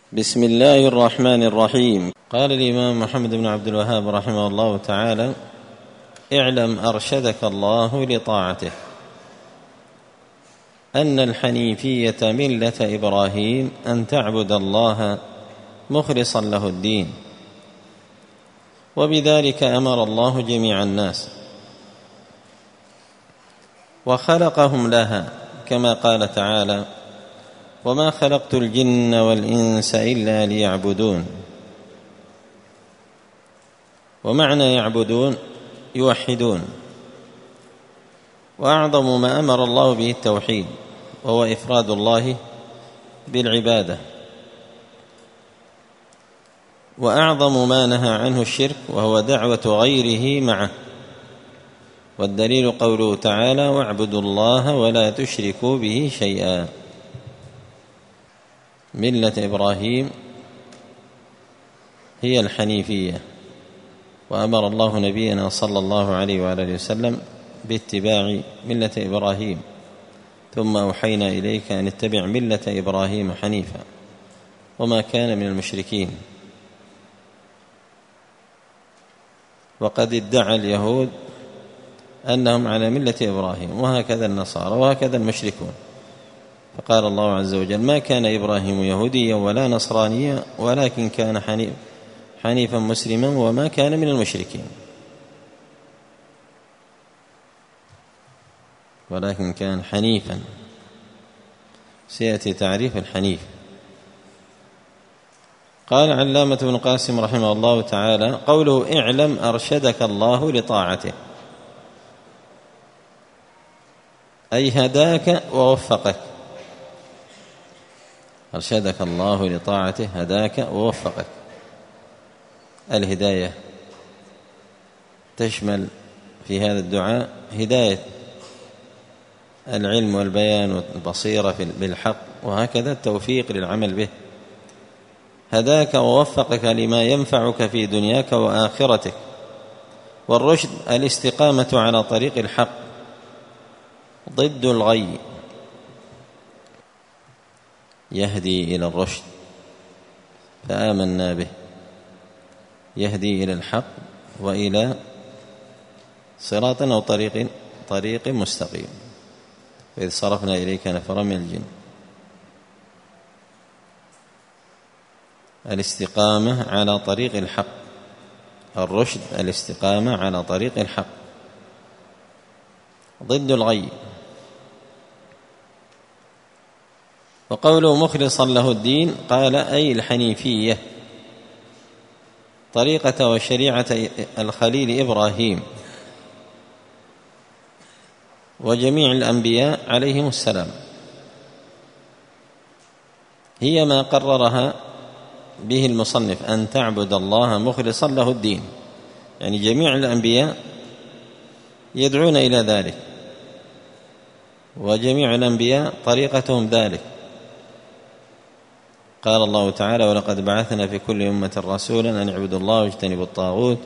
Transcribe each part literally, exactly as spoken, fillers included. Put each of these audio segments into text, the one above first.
بسم الله الرحمن الرحيم. قال الإمام محمد بن عبد الوهاب رحمه الله تعالى: اعلم أرشدك الله لطاعته أن الحنيفية ملة إبراهيم أن تعبد الله مخلصا له الدين، وبذلك أمر الله جميع الناس وخلقهم لها، كما قال تعالى: وما خلقت الجن والإنس إلا ليعبدون. ومعنى يعبدون يوحدون، وأعظم ما أمر الله به التوحيد، وهو إفراد الله بالعبادة، وأعظم ما نهى عنه الشرك، وهو دعوة غيره معه. والدليل قوله تعالى: واعبدوا الله ولا تشركوا به شيئا. ملة إبراهيم هي الحنيفية، وأمر الله نبينا صلى الله عليه وآله وسلم باتباع ملة إبراهيم، ثم أوحينا إليك أن اتبع ملة إبراهيم حنيفا وما كان من المشركين. وقد ادعى اليهود أنهم على ملة إبراهيم، وهكذا النصارى، وهكذا المشركون. فقال الله عز وجل: ما كان إبراهيم يهوديا ولا نصرانيا ولكن كان حنيف حنيفا مسلما وما كان من المشركين. ولكن كان حنيفا، سيأتي تعريف الحنيف. قال علامة ابن قاسم رحمه الله تعالى: قوله اعلم أرشدك الله لطاعته، أي هداك ووفقك. أرشدك الله لطاعته، هداك ووفقك. الهداية تشمل في هذا الدعاء هداية العلم والبيان والبصيرة بالحق، وهكذا التوفيق للعمل به. هداك ووفقك لما ينفعك في دنياك وآخرتك. والرشد الاستقامة على طريق الحق ضد الغي، يهدي إلى الرشد فآمنا به، يهدي إلى الحق وإلى صراط أو طريق طريق مستقيم. وإذ صرفنا إليك نفرا من الجن. الاستقامة على طريق الحق، الرشد الاستقامة على طريق الحق ضد الغي. وقوله مخلصا له الدين، قال أي الحنيفية، طريقة وشريعة الخليل إبراهيم وجميع الأنبياء عليهم السلام، هي ما قررها به المصنف: أن تعبد الله مخلصا له الدين. يعني جميع الأنبياء يدعون إلى ذلك، وجميع الأنبياء طريقتهم ذلك. قال الله تعالى: ولقد بعثنا في كل أمة رسولا أن اعبدوا الله واجتنبوا الطاغوت.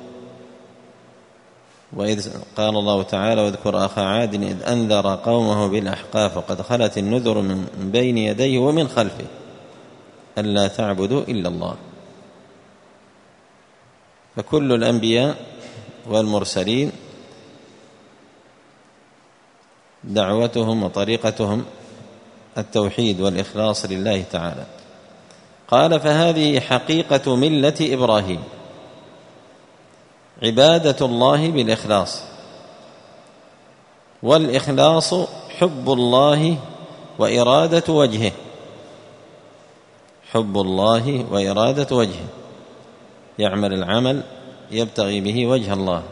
وإذ قال الله تعالى: واذكر أخا عاد إذ أنذر قومه بالأحقاف وقد خلت النذر من بين يديه ومن خلفه ألا تعبدوا إلا الله. فكل الأنبياء والمرسلين دعوتهم وطريقتهم التوحيد والإخلاص لله تعالى. قال: فهذه حقيقة ملة إبراهيم، عبادة الله بالإخلاص. والإخلاص حب الله وإرادة وجهه، حب الله وإرادة وجهه، يعمل العمل يبتغي به وجه الله.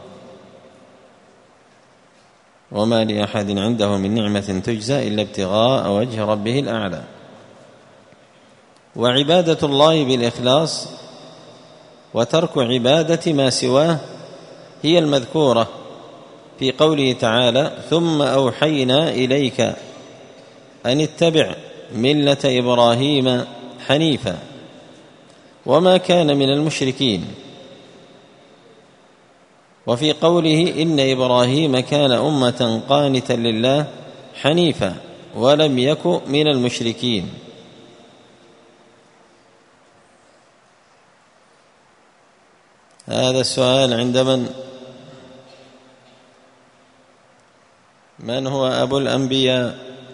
وما لأحد عنده من نعمة تجزى إلا ابتغاء وجه ربه الأعلى. وعبادة الله بالإخلاص وترك عبادة ما سواه هي المذكورة في قوله تعالى: ثم أوحينا إليك أن اتبع ملة إبراهيم حنيفا وما كان من المشركين. وفي قوله: إن إبراهيم كان أمة قانتا لله حنيفا ولم يك من المشركين. هذا السؤال عند من؟ من هو أبو الأنبياء؟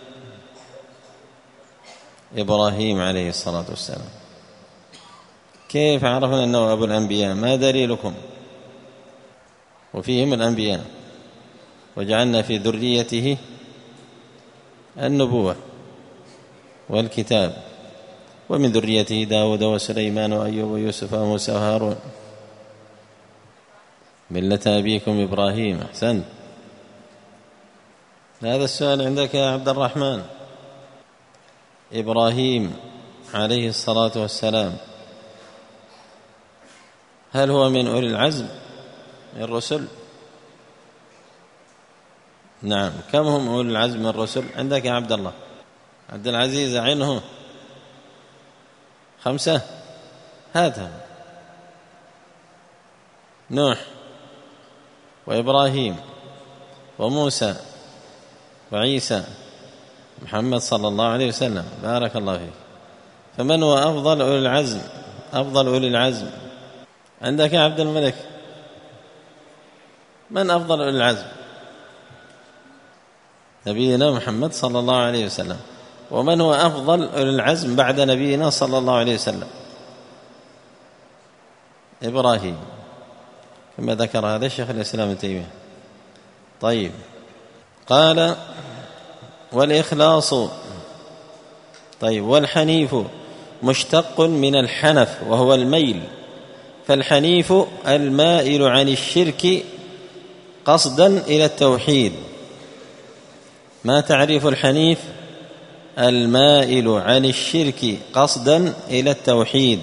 إبراهيم عليه الصلاة والسلام. كيف عرفنا أنه أبو الأنبياء؟ ما دليلكم؟ وفيهم الأنبياء وجعلنا في ذريته النبوة والكتاب، ومن ذريته داود وسليمان وأيوب ويوسف وموسى وهارون ملة أبيكم إبراهيم. أحسنت. هذا السؤال عندك يا عبد الرحمن. إبراهيم عليه الصلاة والسلام هل هو من أولي العزم من الرسل؟ نعم. كم هم أولي العزم من الرسل عندك يا عبد الله؟ عبد العزيز عنه خمسة. هاتهم: نوح وإبراهيم وموسى وعيسى محمد صلى الله عليه وسلم. بارك الله فيك. فمن هو أفضل أولي العزم؟ أفضل أولي العزم عندك يا عبد الملك؟ من أفضل أولي العزم؟ نبينا محمد صلى الله عليه وسلم. ومن هو أفضل أولي العزم بعد نبينا صلى الله عليه وسلم؟ إبراهيم، كما ذكر هذا الشيخ الإسلام ابن تيمية. طيب، قال والإخلاص. طيب، والحنيف مشتق من الحنف وهو الميل، فالحنيف المائل عن الشرك قصدا إلى التوحيد. ما تعريف الحنيف؟ المائل عن الشرك قصدا إلى التوحيد.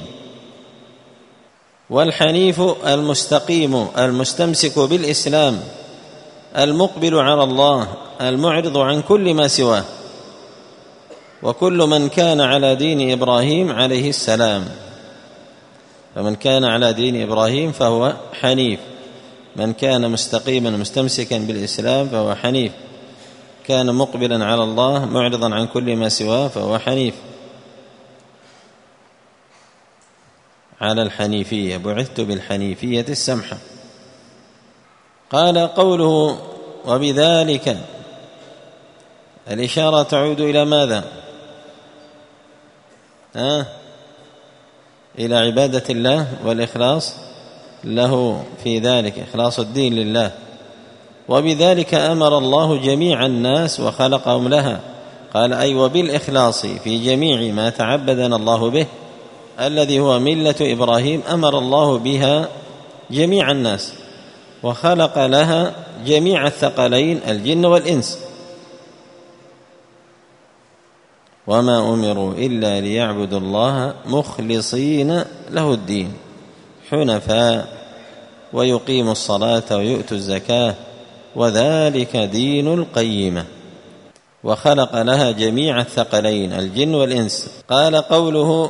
والحنيف المستقيم المستمسك بالإسلام المقبل على الله المعرض عن كل ما سواه، وكل من كان على دين إبراهيم عليه السلام. فمن كان على دين إبراهيم فهو حنيف، من كان مستقيما مستمسكا بالإسلام فهو حنيف، كان مقبلا على الله معرضا عن كل ما سواه فهو حنيف. على الحنيفية، بعثت بالحنيفية السمحة. قال قوله وبذلك، الإشارة تعود إلى ماذا؟ ها؟ إلى عبادة الله والإخلاص له في ذلك، إخلاص الدين لله. وبذلك أمر الله جميع الناس وخلقهم لها. قال أي وبالإخلاص في جميع ما تعبدنا الله به الذي هو ملة إبراهيم أمر الله بها جميع الناس وخلق لها جميع الثقلين الجن والإنس. وما أمروا إلا ليعبدوا الله مخلصين له الدين حنفاء ويقيموا الصلاة ويؤتوا الزكاة وذلك دين القيمة. وخلق لها جميع الثقلين الجن والإنس. قال قوله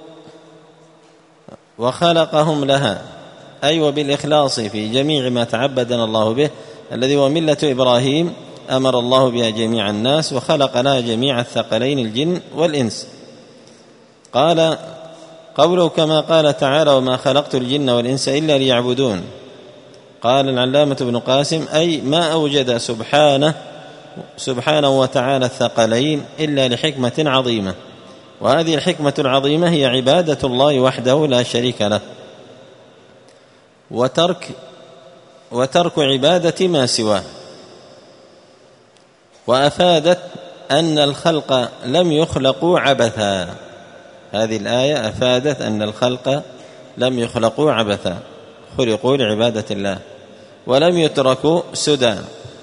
وخلقهم لها أي وبالإخلاص في جميع ما تعبدنا الله به الذي هو ملة إبراهيم أمر الله بها جميع الناس وخلق لها جميع الثقلين الجن والإنس. قال قوله كما قال تعالى وما خلقت الجن والإنس إلا ليعبدون. قال العلامة ابن قاسم أي ما أوجد سبحانه سبحانه وتعالى الثقلين إلا لحكمة عظيمة، وهذه الحكمة العظيمة هي عبادة الله وحده لا شريك له، وترك وترك عبادة ما سواه. وأفادت أن الخلق لم يخلقوا عبثا. هذه الآية أفادت أن الخلق لم يخلقوا عبثا، خلقوا لعبادة الله ولم يتركوا سدى.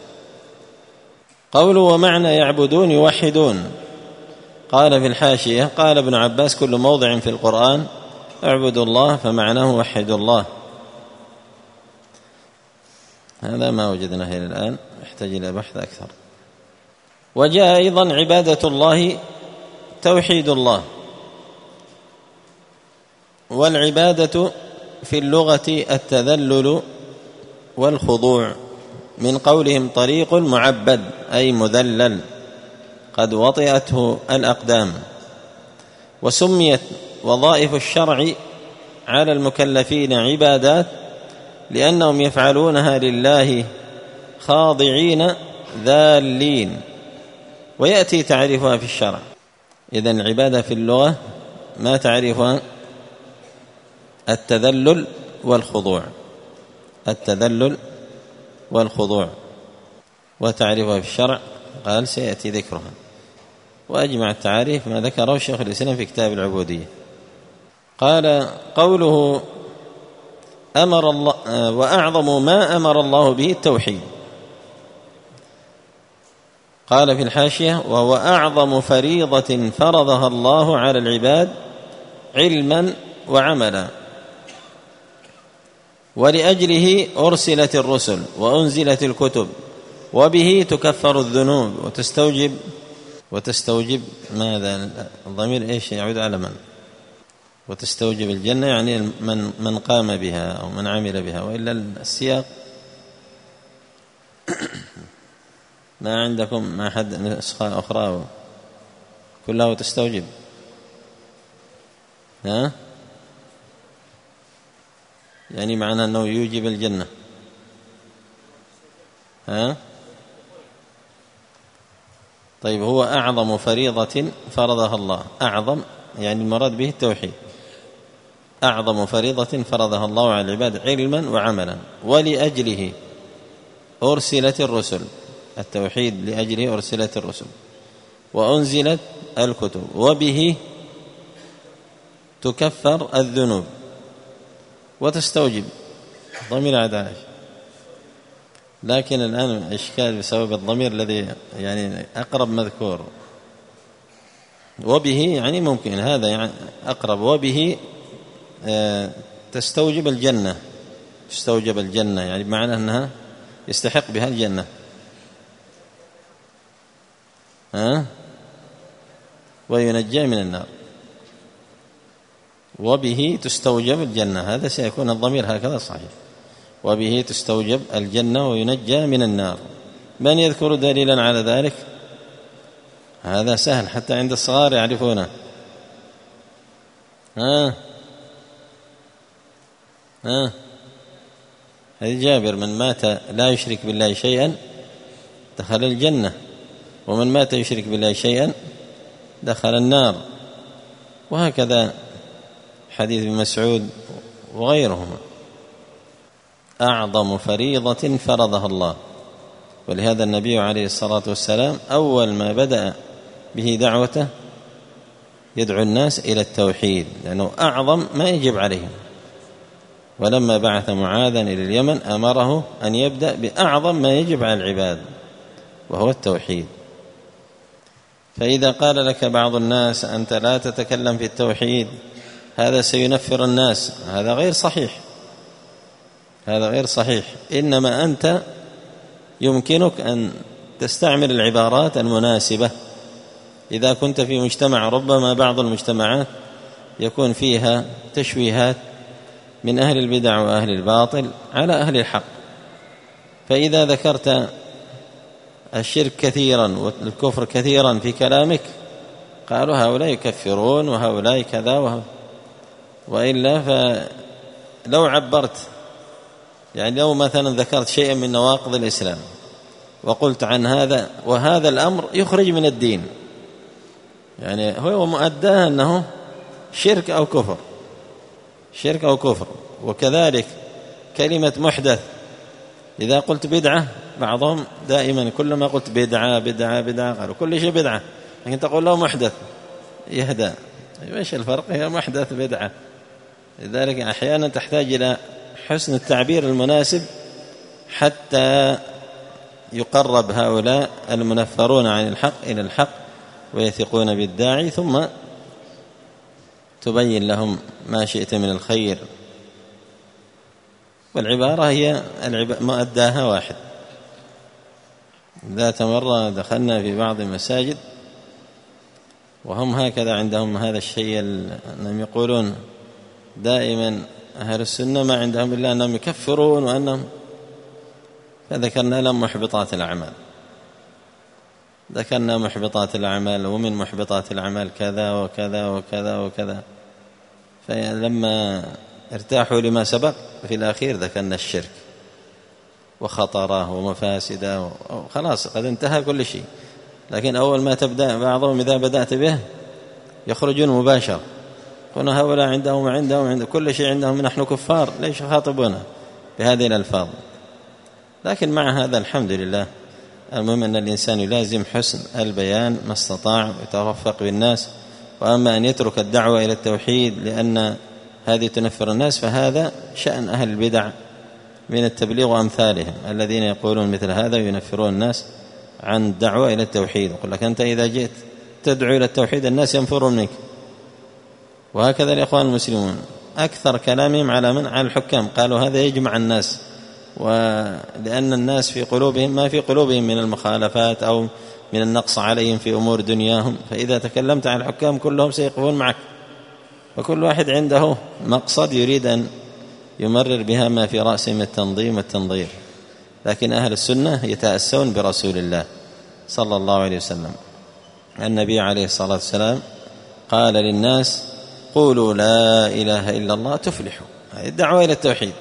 قولوا ومعنى يعبدون يوحدون. قال في الحاشية قال ابن عباس كل موضع في القرآن اعبدوا الله فمعناه وحدوا الله. هذا ما وجدناه إلى الآن، يحتاج إلى بحث أكثر. وجاء أيضا عبادة الله توحيد الله. والعبادة في اللغة التذلل والخضوع، من قولهم طريق معبد أي مذلل قد وطئته الأقدام. وسميت وظائف الشرع على المكلفين عبادات لأنهم يفعلونها لله خاضعين ذالين. ويأتي تعريفها في الشرع. إذن العبادة في اللغة ما تعرفها؟ التذلل والخضوع، التذلل والخضوع. وتعريفها في الشرع قال سيأتي ذكرها. وأجمع التعاريف ما ذكره الشيخ الإسلام في كتاب العبودية. قال قوله أمر الله، وأعظم ما أمر الله به التوحيد. قال في الحاشية وهو أعظم فريضة فرضها الله على العباد علما وعملا، ولأجله أرسلت الرسل وأنزلت الكتب، وبه تكفر الذنوب وتستوجب وتستوجب ماذا؟ الضمير إيش يعود على من؟ وتستوجب الجنة، يعني من من قام بها أو من عمل بها. وإلا السياق ما عندكم ما حد نسخة أخرى كلها وتستوجب؟ ها؟ يعني معنى أنه يوجب الجنة. ها؟ طيب هو أعظم فريضة فرضها الله. أعظم يعني المراد به التوحيد. أعظم فريضة فرضها الله على العباد علما وعملا، ولأجله أرسلت الرسل. التوحيد لأجله أرسلت الرسل وأنزلت الكتب، وبه تكفر الذنوب وتستوجب. ضمير عدالة، لكن الآن إشكال بسبب الضمير الذي يعني أقرب مذكور. وبه يعني ممكن هذا يعني أقرب. وبه تستوجب الجنة، تستوجب الجنة يعني بمعنى أنها يستحق بها الجنة. ها؟ وينجى من النار. وبه تستوجب الجنة، هذا سيكون الضمير هكذا صحيح. وبه تستوجب الجنة وينجى من النار. من يذكر دليلا على ذلك؟ هذا سهل حتى عند الصغار يعرفونه. ها ها هذه جابر: من مات لا يشرك بالله شيئا دخل الجنة، ومن مات يشرك بالله شيئا دخل النار. وهكذا حديث ابن مسعود وغيرهما. أعظم فريضة فرضها الله. ولهذا النبي عليه الصلاة والسلام أول ما بدأ به دعوته يدعو الناس إلى التوحيد، لأنه أعظم ما يجب عليهم. ولما بعث معاذا إلى اليمن أمره أن يبدأ بأعظم ما يجب على العباد وهو التوحيد. فإذا قال لك بعض الناس أنت لا تتكلم في التوحيد هذا سينفر الناس، هذا غير صحيح، هذا غير صحيح. إنما أنت يمكنك أن تستعمل العبارات المناسبة. إذا كنت في مجتمع، ربما بعض المجتمعات يكون فيها تشويهات من أهل البدع وأهل الباطل على أهل الحق، فإذا ذكرت الشرك كثيرا والكفر كثيرا في كلامك قالوا هؤلاء يكفرون وهؤلاء كذا وهؤلاء. وإلا فلو عبرت، يعني لو مثلا ذكرت شيئا من نواقض الإسلام وقلت عن هذا وهذا الأمر يخرج من الدين، يعني هو مؤداه أنه شرك أو كفر، شرك أو كفر. وكذلك كلمة محدث، إذا قلت بدعة بعضهم دائما كلما قلت بدعة بدعة بدعة قالوا كل شيء بدعة، لكن تقول له محدث يهدى. ايش الفرق؟ هي محدث بدعة. لذلك أحيانا تحتاج إلى حسن التعبير المناسب حتى يقرب هؤلاء المنفرون عن الحق إلى الحق ويثقون بالداعي، ثم تبين لهم ما شئت من الخير. والعبارة هي مؤداها واحد. ذات مرة دخلنا في بعض المساجد وهم هكذا عندهم هذا الشيء، أنهم يقولون دائما أهل السنة ما عندهم إلا أنهم يكفرون وأنهم، فذكرنا لهم محبطات الأعمال، ذكرنا محبطات الأعمال، ومن محبطات الأعمال كذا وكذا وكذا وكذا. فلما ارتاحوا لما سبق في الأخير ذكرنا الشرك وخطره ومفاسده، خلاص قد انتهى كل شيء. لكن أول ما تبدأ بعضهم إذا بدأت به يخرجون مباشر، قلنا هؤلاء عندهم وعندهم وعند كل شيء عندهم، نحن كفار، ليش خاطبونا بهذه الألفاظ؟ لكن مع هذا الحمد لله، المهم أن الإنسان يلازم حسن البيان ما استطاع ويترفق بالناس. وأما أن يترك الدعوة إلى التوحيد لأن هذه تنفر الناس، فهذا شأن أهل البدع من التبليغ وأمثالهم الذين يقولون مثل هذا وينفرون الناس عن الدعوة إلى التوحيد. يقول لك أنت إذا جئت تدعو إلى التوحيد الناس ينفرون منك. وهكذا الإخوان المسلمون أكثر كلامهم على من؟ على الحكام، قالوا هذا يجمع الناس، ولأن الناس في قلوبهم ما في قلوبهم من المخالفات أو من النقص عليهم في أمور دنياهم، فإذا تكلمت عن الحكام كلهم سيقفون معك، وكل واحد عنده مقصد يريد أن يمرر بها ما في رأسه من التنظيم والتنظير. لكن أهل السنة يتأسون برسول الله صلى الله عليه وسلم. النبي عليه الصلاة والسلام قال للناس قولوا لا إله إلا الله تفلحوا، هذه الدعوة إلى التوحيد.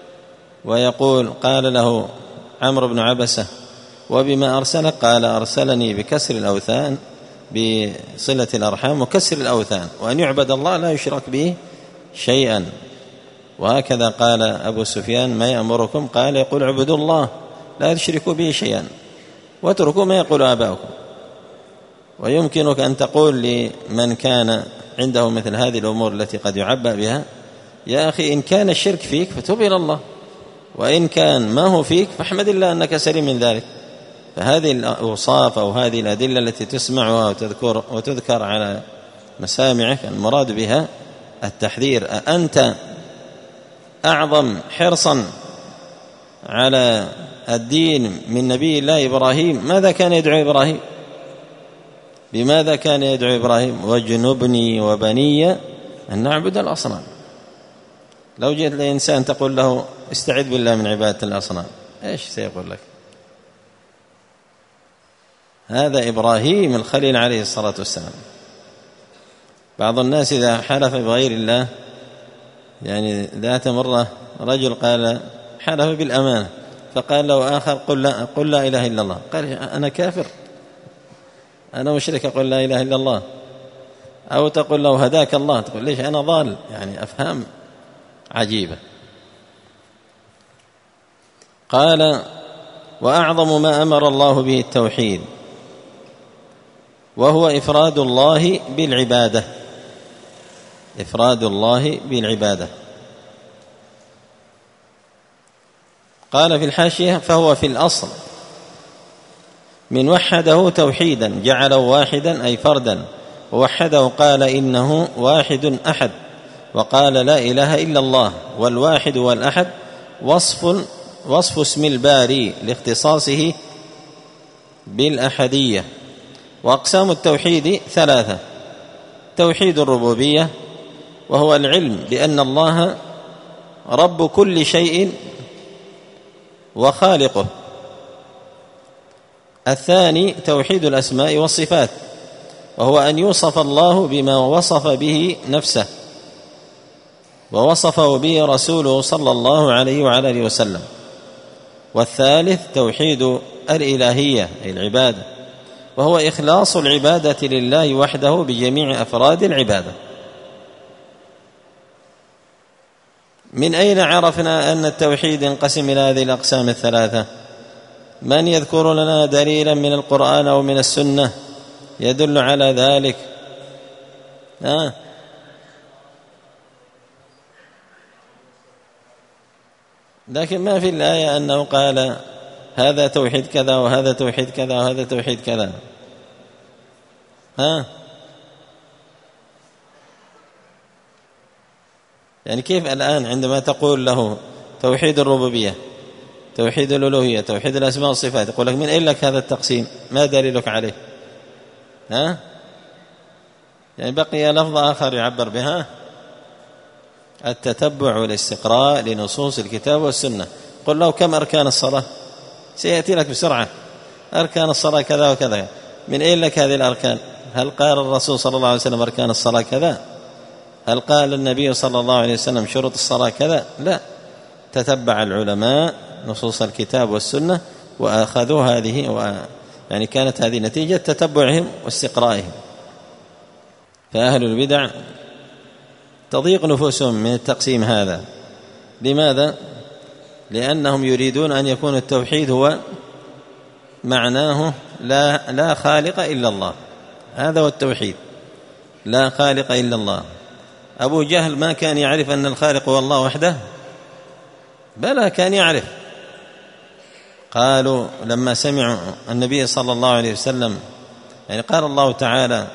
ويقول قال له عمرو بن عبسة وبما أرسلك؟ قال أرسلني بكسر الأوثان، بصلة الأرحام وكسر الأوثان، وأن يعبد الله لا يشرك به شيئا. وهكذا قال أبو سفيان ما يأمركم؟ قال يقول اعبدوا الله لا تشركوا به شيئا واتركوا ما يقول آباؤكم. ويمكنك أن تقول لمن كان عنده مثل هذه الأمور التي قد يعبأ بها يا أخي إن كان الشرك فيك فتوب إلى الله، وإن كان ما هو فيك فاحمد الله أنك سليم من ذلك. فهذه الأوصاف أو هذه الأدلة التي تسمعها وتذكر, وتذكر على مسامعك المراد بها التحذير. أنت أعظم حرصا على الدين من نبي الله إبراهيم؟ ماذا كان يدعو إبراهيم؟ بماذا كان يدعو إبراهيم؟ واجنبني وبني أن نعبد الأصنام. لو جئت لإنسان تقول له استعذ بالله من عبادة الأصنام، إيش سيقول لك؟ هذا إبراهيم الخليل عليه الصلاة والسلام. بعض الناس إذا حلف بغير الله، يعني ذات مرة رجل قال حلف بالأمانة، فقال له آخر قل لا, قل لا إله إلا الله، قال أنا كافر، أنا مشرك، أقول لا إله إلا الله. أو تقول له هداك الله، تقول ليش أنا ضال؟ يعني أفهام عجيبة. قال وأعظم ما أمر الله به التوحيد، وهو إفراد الله بالعبادة، إفراد الله بالعبادة. قال في الحاشية فهو في الأصل من وحده توحيدا جعله واحدا أي فردا، ووحده قال إنه واحد أحد، وقال لا إله إلا الله. والواحد والأحد وصف وصف اسم الباري لاختصاصه بالأحدية. وأقسام التوحيد ثلاثة: توحيد الربوبية وهو العلم بأن الله رب كل شيء وخالقه. الثاني توحيد الأسماء والصفات، وهو أن يوصف الله بما وصف به نفسه ووصفه به رسوله صلى الله عليه وعلى آله وسلم. والثالث توحيد الإلهية أي العبادة، وهو إخلاص العبادة لله وحده بجميع أفراد العبادة. من أين عرفنا أن التوحيد ينقسم إلى هذه الأقسام الثلاثة؟ من يذكر لنا دليلا من القرآن أو من السنة يدل على ذلك؟ آه. لكن ما في الآية أنه قال هذا توحيد كذا وهذا توحيد كذا وهذا توحيد كذا. ها يعني كيف الآن عندما تقول له توحيد الربوبية، توحيد الألوهية، توحيد الأسماء والصفات، يقول لك من أين لك هذا التقسيم؟ ما دليلك عليه؟ ها يعني بقي لفظ آخر يعبر بها التتبع والاستقراء لنصوص الكتاب والسنة. قل له كم أركان الصلاة؟ سيأتي لك بسرعة أركان الصلاة كذا وكذا. من أين لك هذه الأركان؟ هل قال الرسول صلى الله عليه وسلم أركان الصلاة كذا؟ هل قال النبي صلى الله عليه وسلم شروط الصلاة كذا؟ لا. تتبع العلماء نصوص الكتاب والسنة وأخذوا هذه و يعني كانت هذه نتيجة تتبعهم واستقرائهم. فأهل البدع تضيق نفوسهم من التقسيم هذا. لماذا؟ لأنهم يريدون أن يكون التوحيد هو معناه لا, لا خالق إلا الله. هذا هو التوحيد، لا خالق إلا الله. أبو جهل ما كان يعرف أن الخالق هو الله وحده؟ بلى كان يعرف. قالوا لما سمعوا النبي صلى الله عليه وسلم، يعني قال الله تعالى: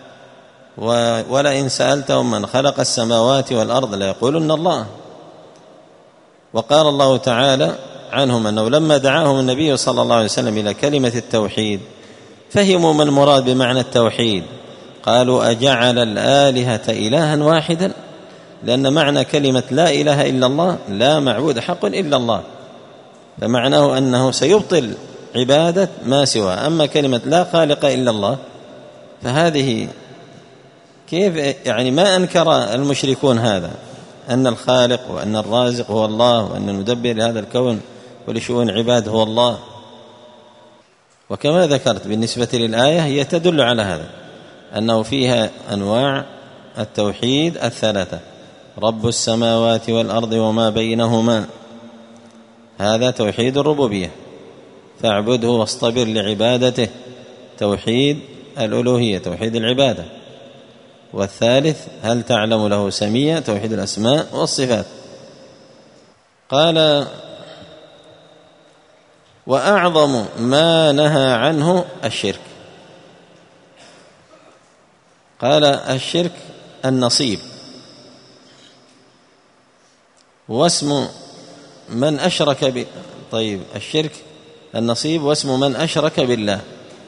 ولئن سألتهم من خلق السماوات والأرض ليقولن الله. وقال الله تعالى عنهم أنه لما دعاهم النبي صلى الله عليه وسلم إلى كلمة التوحيد فهموا ما المراد بمعنى التوحيد، قالوا: أجعل الآلهة إلها واحدا؟ لأن معنى كلمة لا إله إلا الله لا معبود حق إلا الله، فمعناه أنه سيبطل عبادة ما سوى. أما كلمة لا خالق إلا الله فهذه كيف يعني ما أنكر المشركون هذا، أن الخالق وأن الرازق هو الله وأن المدبر لهذا الكون ولشؤون عباد هو الله. وكما ذكرت بالنسبة للآية هي تدل على هذا، أنه فيها أنواع التوحيد الثلاثة: رب السماوات والأرض وما بينهما، هذا توحيد الربوبية، فاعبده واصطبر لعبادته، توحيد الألوهية، توحيد العبادة. والثالث: هل تعلم له سميا، توحيد الأسماء والصفات. قال: وأعظم ما نهى عنه الشرك. قال: الشرك النصيب، واسم من أشرك ب... طيب الشرك النصيب واسم من أشرك بالله.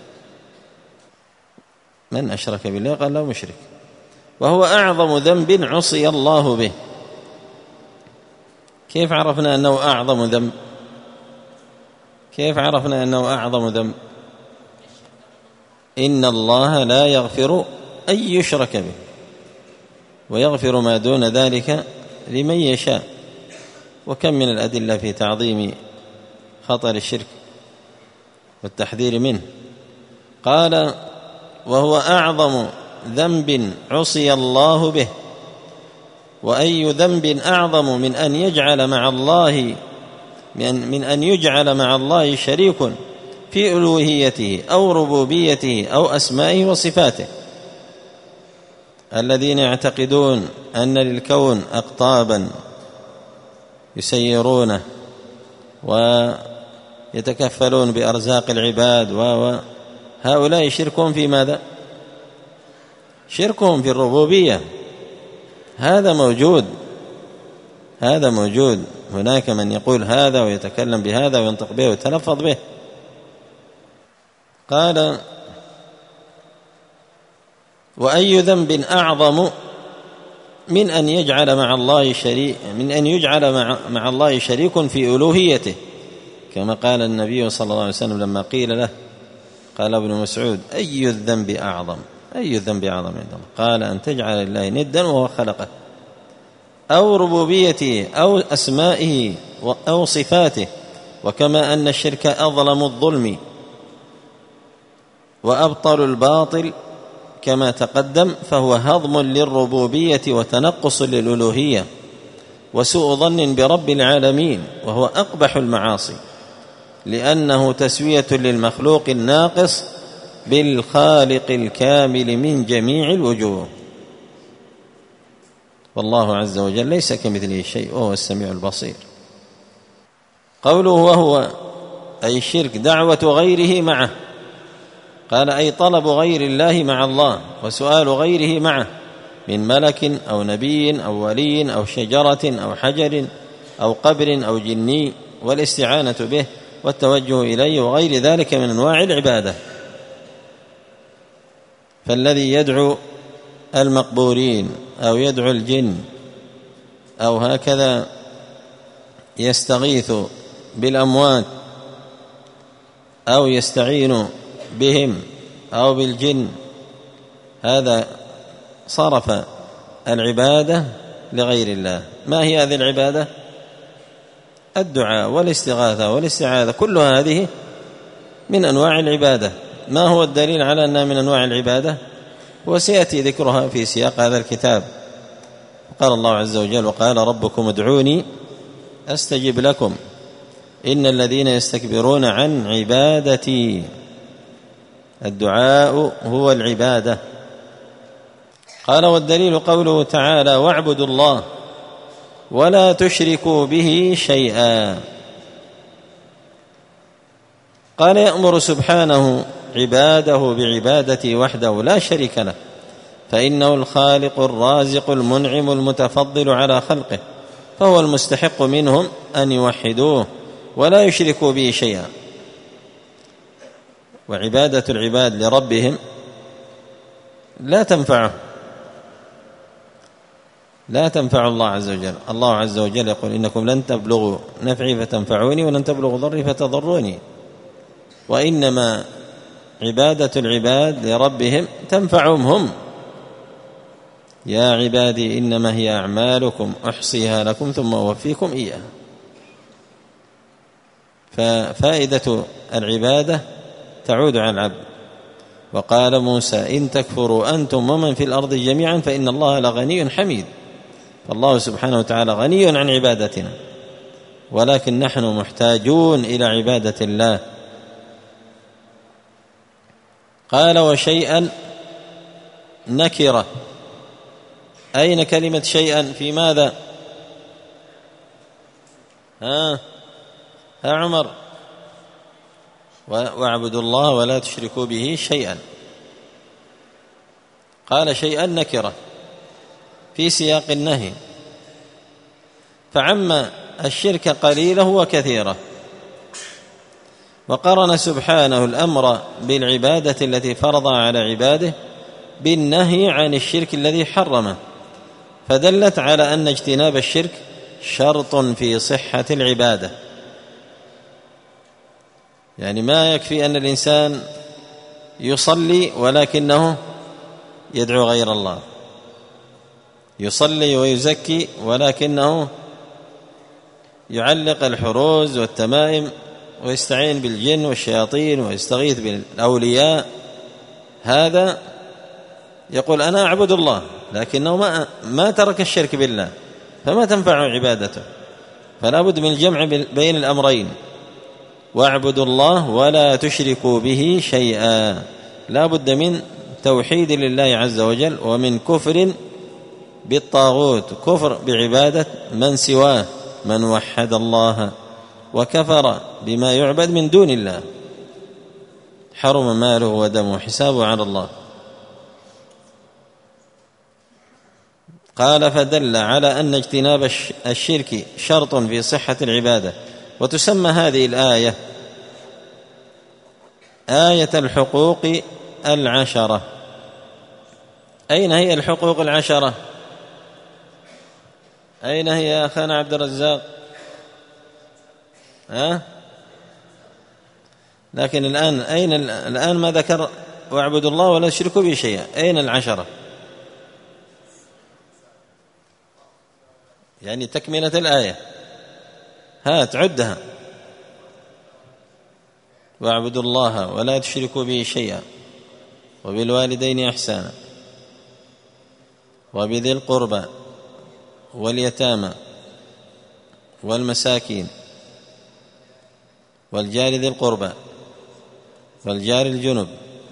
من أشرك بالله قال له مشرك، وهو أعظم ذنب عصي الله به. كيف عرفنا أنه أعظم ذنب؟ كيف عرفنا أنه أعظم ذنب؟ إن الله لا يغفر أن يشرك به ويغفر ما دون ذلك لمن يشاء. وكم من الأدلة في تعظيم خطر الشرك والتحذير منه. قال: وهو أعظم ذنب عصي الله به. وأي ذنب أعظم من أن يجعل مع الله من أن يجعل مع الله شريك في ألوهيته أو ربوبيته أو أسمائه وصفاته. الذين يعتقدون أن للكون أقطابا يسيرونه ويتكفلون بأرزاق العباد، وهؤلاء شركهم في ماذا؟ شركهم في الربوبية. هذا موجود، هذا موجود. هناك من يقول هذا ويتكلم بهذا وينطق به ويتلفظ به. قال: وأي ذنب أعظم من أن يجعل مع الله شريك من أن يجعل مع, مع الله شريك في ألوهيته، كما قال النبي صلى الله عليه وسلم لما قيل له، قال ابن مسعود: أي الذنب أعظم أي الذنب أعظم عند الله؟ قال: أن تجعل الله ندا وهو خلقه، أو ربوبيته أو أسمائه أو صفاته. وكما أن الشرك أظلم الظلم وأبطل الباطل كما تقدم، فهو هضم للربوبية وتنقص للألوهية وسوء ظن برب العالمين، وهو أقبح المعاصي، لأنه تسوية للمخلوق الناقص بالخالق الكامل من جميع الوجوه. والله عز وجل ليس كمثله شيء وهو السميع البصير. قوله وهو أي الشرك دعوة غيره معه. قال: أي طلب غير الله مع الله وسؤال غيره معه من ملك أو نبي أو ولي أو شجرة أو حجر أو قبر أو جني، والاستعانة به والتوجه إليه وغير ذلك من أنواع العبادة. فالذي يدعو المقبورين أو يدعو الجن أو هكذا يستغيث بالأموات أو يستعين بهم أو بالجن، هذا صرف العبادة لغير الله. ما هي هذه العبادة؟ الدعاء والاستغاثة والاستعاذة كل هذه من أنواع العبادة. ما هو الدليل على أنها من أنواع العبادة؟ وسيأتي ذكرها في سياق هذا الكتاب. قال الله عز وجل: وقال ربكم ادعوني أستجب لكم إن الذين يستكبرون عن عبادتي. الدعاء هو العبادة. قال: والدليل قوله تعالى: واعبدوا الله ولا تشركوا به شيئا. قال: يأمر سبحانه عباده بعبادته وحده لا شريك له، فإنه الخالق الرازق المنعم المتفضل على خلقه، فهو المستحق منهم أن يوحدوه ولا يشركوا به شيئا. وعبادة العباد لربهم لا تنفعه لا تنفع الله عز وجل. الله عز وجل يقول: إنكم لن تبلغوا نفعي فتنفعوني ولن تبلغوا ضري فتضروني. وإنما عبادة العباد لربهم تنفعهم هم. يا عبادي إنما هي أعمالكم أحصيها لكم ثم أوفيكم إياها. ففائدة العبادة تعود على العبد. وقال موسى: إن تكفروا أنتم ومن في الأرض جميعا فإن الله لغني حميد. فالله سبحانه وتعالى غني عن عبادتنا، ولكن نحن محتاجون إلى عبادة الله. قال: وشيئا نكرة. أين كلمة شيئا؟ في ماذا؟ ها ها عمر؟ واعبدوا الله ولا تشركوا به شيئا. قال: شيئا نكرة في سياق النهي، فعم الشرك قليله وكثيره، وقرن سبحانه الأمر بالعبادة التي فرضها على عباده بالنهي عن الشرك الذي حرمه، فدلت على أن اجتناب الشرك شرط في صحة العبادة. يعني ما يكفي أن الإنسان يصلي ولكنه يدعو غير الله، يصلي ويزكي ولكنه يعلق الحروز والتمائم ويستعين بالجن والشياطين ويستغيث بالأولياء. هذا يقول: أنا أعبد الله، لكنه ما, ما ترك الشرك بالله، فما تنفع عبادته. فلا بد من الجمع بين الأمرين: واعبدوا الله ولا تشركوا به شيئا. لا بد من توحيد لله عز وجل ومن كفر بالطاغوت، كفر بعبادة من سواه، من وحد الله وكفر بما يعبد من دون الله حرم ماله ودمه وحسابه على الله. قال: فدل على أن اجتناب الشرك شرط في صحة العبادة. وتسمى هذه الآية آية الحقوق العشرة. أين هي الحقوق العشرة؟ أين هي يا أخانا عبد الرزاق؟ ها؟ لكن الآن أين الآن ما ذكر واعبدوا الله ولا تشركوا به شيئا؟ أين العشرة؟ يعني تكملة الآية، هات عدها: واعبدوا الله ولا تشركوا به شيئا وبالوالدين إحسانا وبذي القربى واليتامى والمساكين والجار ذي القربى والجار الجنب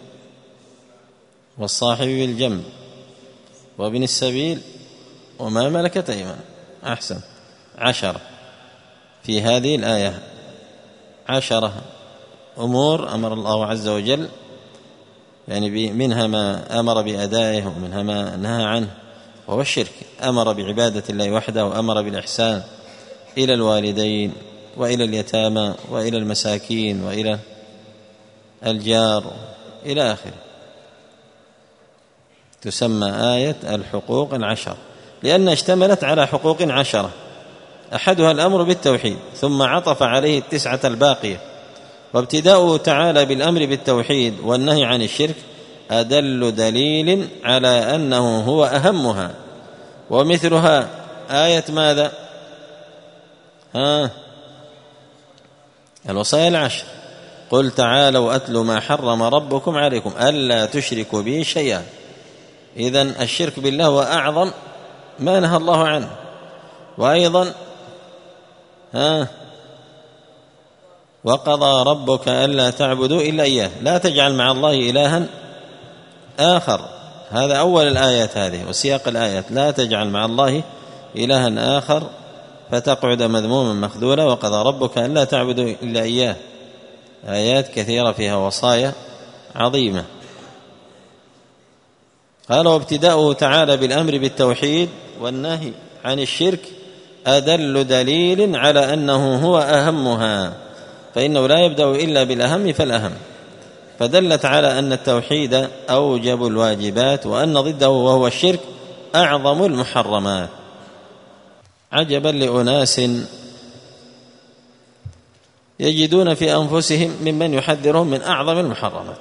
والصاحب بالجنب وابن السبيل وما ملكت أيمان. أحسن، عشرة في هذه الآية، عشرة أمور أمر الله عز وجل، يعني منها ما أمر بأدائه ومنها ما نهى عنه، وهو الشرك. أمر بعبادة الله وحده، وأمر بالإحسان إلى الوالدين وإلى اليتامى وإلى المساكين وإلى الجار إلى آخره. تسمى آية الحقوق العشر لأنها اشتملت على حقوق عشرة، أحدها الأمر بالتوحيد، ثم عطف عليه التسعة الباقية. وابتداؤه تعالى بالأمر بالتوحيد والنهي عن الشرك أدل دليل على أنه هو أهمها. ومثلها آية ماذا؟ ها الوصايا العشر: قل تعالوا أتل ما حرم ربكم عليكم ألا تشركوا به شيئا. إذن الشرك بالله هو أعظم ما نهى الله عنه. وأيضا ها وقضى ربك ألا تعبدوا إلا إياه لا تجعل مع الله إلها آخر. هذا أول الآيات هذه وسياق الآيات: لا تجعل مع الله إلها آخر فتقعد مذموما مخذولا وقضى ربك ألا تعبدوا إلا إياه. آيات كثيرة فيها وصايا عظيمة. قال: وابتداؤه تعالى بالأمر بالتوحيد والنهي عن الشرك أدل دليل على أنه هو أهمها، فإنه لا يبدأ إلا بالأهم فالأهم، فدلت على أن التوحيد أوجب الواجبات وأن ضده وهو الشرك أعظم المحرمات. عجبا لأناس يجدون في أنفسهم ممن يحذرهم من أعظم المحرمات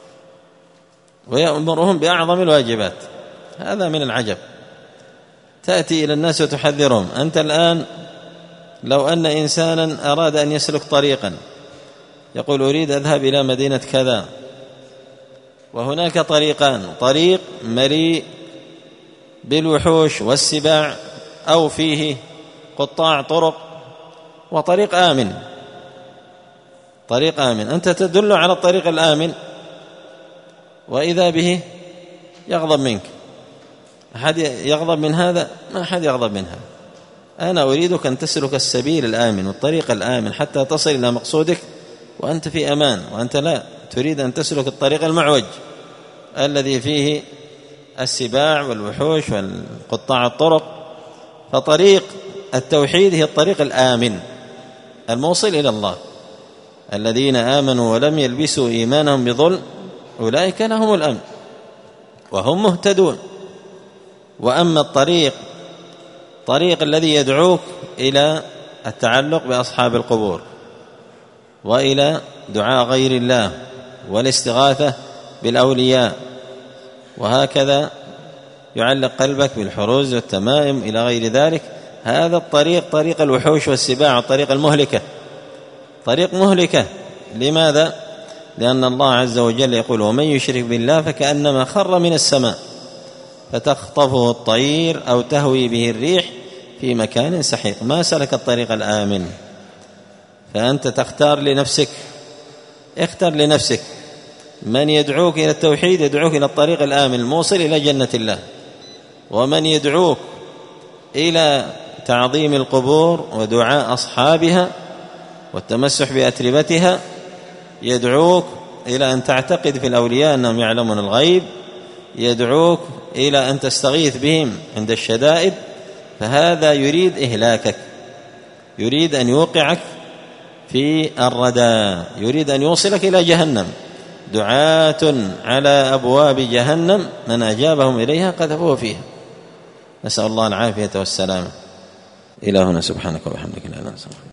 ويأمرهم بأعظم الواجبات. هذا من العجب. تأتي إلى الناس وتحذرهم. أنت الآن لو أن إنسانا أراد أن يسلك طريقا، يقول: أريد أذهب إلى مدينة كذا، وهناك طريقان: طريق مليء بالوحوش والسباع أو فيه قطاع طرق، وطريق آمن. طريق آمن، أنت تدل على الطريق الآمن وإذا به يغضب منك. أحد يغضب من هذا؟ ما أحد يغضب من هذا. أنا أريدك أن تسلك السبيل الآمن والطريق الآمن حتى تصل إلى مقصودك وأنت في أمان، وأنت لا تريد أن تسلك الطريق المعوج الذي فيه السباع والوحوش والقطاع الطرق. فطريق التوحيد هي الطريق الآمن الموصل إلى الله. الذين آمنوا ولم يلبسوا إيمانهم بظلم أولئك لهم الأمن وهم مهتدون. وأما الطريق طريق الذي يدعوك إلى التعلق بأصحاب القبور وإلى دعاء غير الله والاستغاثة بالأولياء، وهكذا يعلق قلبك بالحروز والتمائم إلى غير ذلك، هذا الطريق طريق الوحوش والسباع، الطريق المهلكة، طريق مهلكة. لماذا؟ لأن الله عز وجل يقول: ومن يشرك بالله فكأنما خر من السماء فتخطفه الطير أو تهوي به الريح في مكان سحيق. ما سلك الطريق الآمن، فأنت تختار لنفسك. اختر لنفسك. من يدعوك إلى التوحيد يدعوك إلى الطريق الآمن الموصل إلى جنة الله، ومن يدعوك إلى تعظيم القبور ودعاء أصحابها والتمسح بأتربتها يدعوك إلى أن تعتقد في الأولياء أنهم يعلمون الغيب، يدعوك إلى أن تستغيث بهم عند الشدائد. فهذا يريد إهلاكك، يريد أن يوقعك في الردى، يريد أن يوصلك إلى جهنم. دعاة على أبواب جهنم من أجابهم إليها قذفوه فيها. نسأل الله العافية والسلامة. إلهنا سبحانك وبحمدك لا إله إلا أنت.